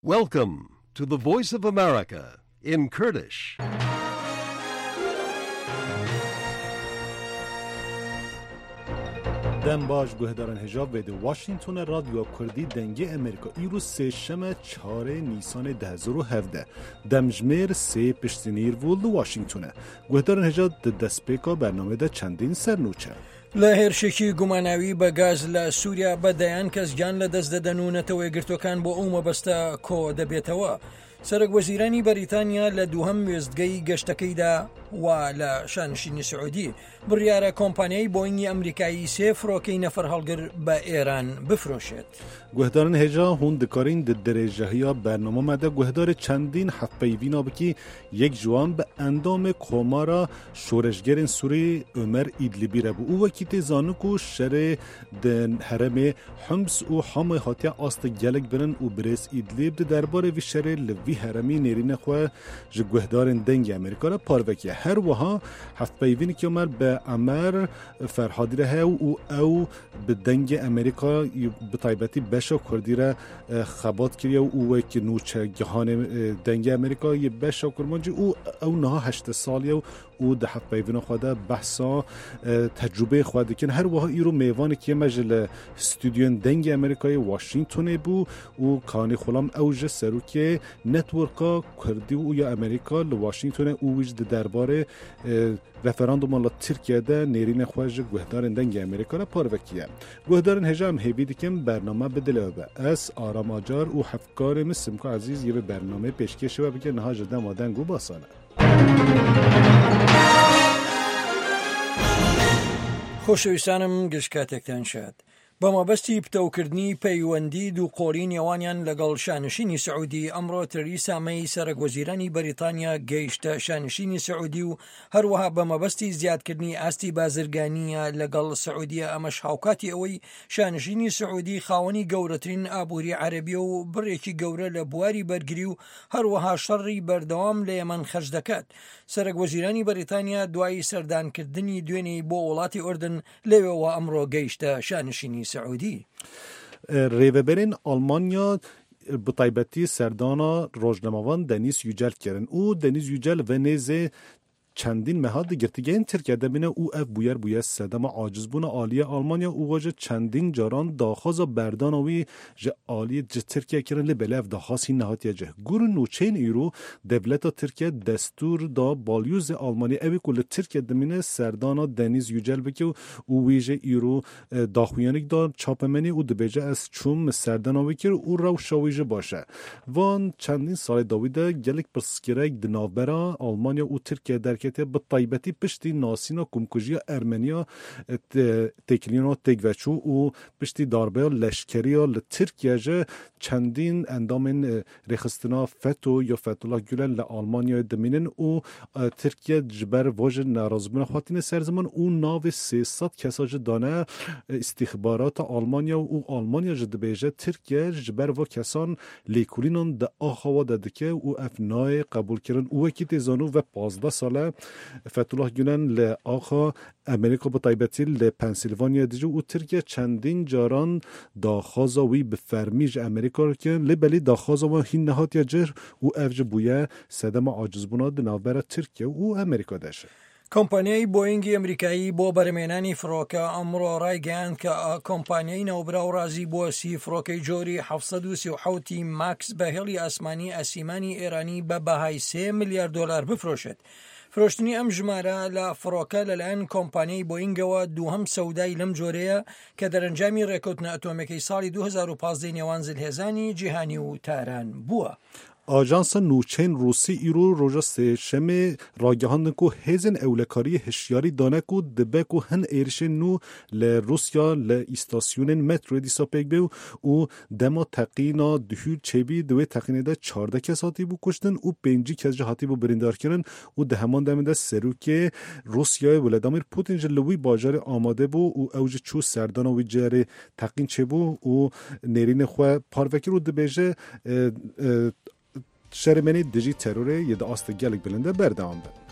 Welcome to the Voice of America in Kurdish. دم باش گوهدارن هجاب وید واشنگتن رادیو کردی دنگی امریکا ایرو سهشم 4 نیسان 2017 دمجمیر 3 پشتینیر وول واشنگتن گوهدارن هجاب دستپیکا برنامه ده چندین سرنوچه لهێرشێکی گوماناوی بە گاز لە سووریا بەدەیان کەس گیان لە دەست دەدەنونەتەوە گرتوەکان بۆ ئەو مەبەستە کۆ دەبێتەوە. سەرۆک وەزیرانی بەریتانیا لە دووهەم وێستگەی گەشتەکەیدا و لە شانشینی سعودی بڕیارە کۆمپانیای بۆینگی ئەمریکایی 3 فڕۆکەی نەفەر هەڵگر بە ئێران بفرۆشێت. گوهدارن هجا هون دکارین درێژەهیا برنامه مده گوهدار چندین حفپەیڤینا بکی یک جوان به اندام کۆمارا شۆرەشگەرên سووری ئۆمەر ئیدلیبی re bû û wekî tê zanu ku şerê di heremê Homs û Hamê hatiye asta gelek birin û Birêz Îdlib di derbarê vî şerê li vî heremî nêrîna xwe ji guhdarên dengê Amerîka re parvekiye. Her wiha hevpeyvînekî Omer bi Amer Ferhadî re hew û ew bi dengê Amerîka bi taybetî beşa Kurdî re xebat kiriye û wekî nûçegihanê dengê Amerîka yê beşa Kurmancî û ew niha 80 saliye û di hevpeyvîna xwe de behsa tecrübeyê xwe dikin. Her wiha îro mêvanekî me ji li stûdyoyên dengê Amerîkayê Washingtonê bû û kanî xulam ew ji serokê networka Kurdî û ya Amerîka li Washingtonê û wî di derbarê referanduma li Tirkiyeyê de nêrînê xwe ji guhdarên dengê Amerîka re parvekiye. Guhdarên hêja em hêvî dikin bername bidile be. Ez Aram Acar û hevkarê min Simko Ezîz yê bi bername pêşkêşê we bike niha ji dema deng û basane. خۆشەویستانم گشتکاتێکتان شاد. بە مەبەستی پتەوکردنی پەیوەندی دووقۆڵی نێوانیان لەگەڵ شانشینی سعودی ئەمڕۆ تەریسا مەی سەرۆکوەزیرانی بەریتانیا گەیشتە شانشینی سعودی و هەروەها بە مەبەستی زیادکردنی ئاستی بازرگانیە لەگەڵ سعودیە. ئەمەش هاوکاتی ئەوەی شانشینی سعودی خاوەنی گەورەترین ئابووری عەرەبیە و بڕێکی گەورە لە بواری بەرگری و هەروەها شەڕی بەردەوام لە یەمەن خەرج دەکات. سەرۆکوەزیرانی بەریتانیا دوای سەردانکردنی دوێنێی بۆ وڵاتی ئوردن لەوێەوە ئەمڕۆ گەیشتە شانشینی سعودی. ریوبرین آلمانیا به تایبەتی سەردانا ڕۆژنەمەوان دەنیس یوجل کردن و دەنیس یوجل ونێزê چندین مهاد girtîgehên Tirkiye de bîne û ev bûye sedema acizbûna aliyê Almanya û ji çendîn caran daxwaza berdana wî ji aliyê ji Tirkiye kirin lê belev daxwazî nehatiye cih. Gurên nûçeyên îro devleta Tirkiye destûr da balyozê Almanya evê ku li Tirkiye dimîne serdana Deniz Yücel bike û wî ji îro daxuyanîk da çapemenî û dibêje ez çûm serdana wî kir û rewşa wî jî baş e. Van çendîn salê dawî de gelek pirsgirêk di navbera Almanya û Tirkiye derkete به طایبەتی پشتی ناسینا کومکوژیا ئەرمەنیا تێکیلینا تێکڤەچوو û پشتی داربەیا لەشکریya li Tirkiye çendîn endamên rêxistina FETÖ ya Fethullah Gülen li Almanyayê dimînin û Tirkiye ji ber vajin nerazbûna xwatîne ser ziman û navê 300 kesa ji dane istîxbarata Almanya û Almanya ji dibêje Tirkiye ji ber va kesan lêkolînan di axawa de dike û ev nayê qebûlkirin û wekî tê zanû ve 15 sale Fethullah Gülen li axa Amerika bi taybetî li Pensilvanya dicî û Tirkiye çendîn caran daxwaza wî bi fermî ji Amerîka kirin lê belê daxwaza wan hîn nehatiye cih û ev jî bûye sedema acizbûna di navbera Tirkiye û Amerîka de şe. کۆمپانیای بۆینگی ئەمریکایی بۆ بەرهێنانی فڕۆکە ئەمڕۆ ڕایگەیاند کە کۆمپانیای ناوبراو ڕازی بۆ سی فڕۆکەی جۆری 737 ماکس بە هێڵی ئاسمانی ئەسیمانی ئێرانی بە بەهای 3 میلیارد دلار بفرۆشێت. فرۆشتنی ئەم ژمارە لە فڕۆکە لەلایەن کۆمپانیای بۆینگەوە دووهەم سەودای لەم جۆرەیە کە دەرەنجامی ڕێکەوتنە ئەتۆمەکەی ساڵی 2015 نێوان زلهێزانی جیهانی و تاران بووە. Ajansa nûçeyên Rûsî îro roja sêşemê ragihandin ku hêzên ewlekariyê hişyarî dane ku dibe ku hin êrişên nû li Rusya li îstasyonên metroyê dîsa pêk bê û dema teqîna duhûr çêbî di wê teqînê de 14 kes hatîbû kuştin û 5 kes jî hatîbû birîndarkirin û di heman demê de serokê Rusyayê Vladimir Putin ji li wî bajarê amade bû û ew jî çû serdana wî carê teqîn çêbû û nêrînê xwe parvekir û dibêje şermenê dijî terorê yê di asta gelek bilinde berdewam be.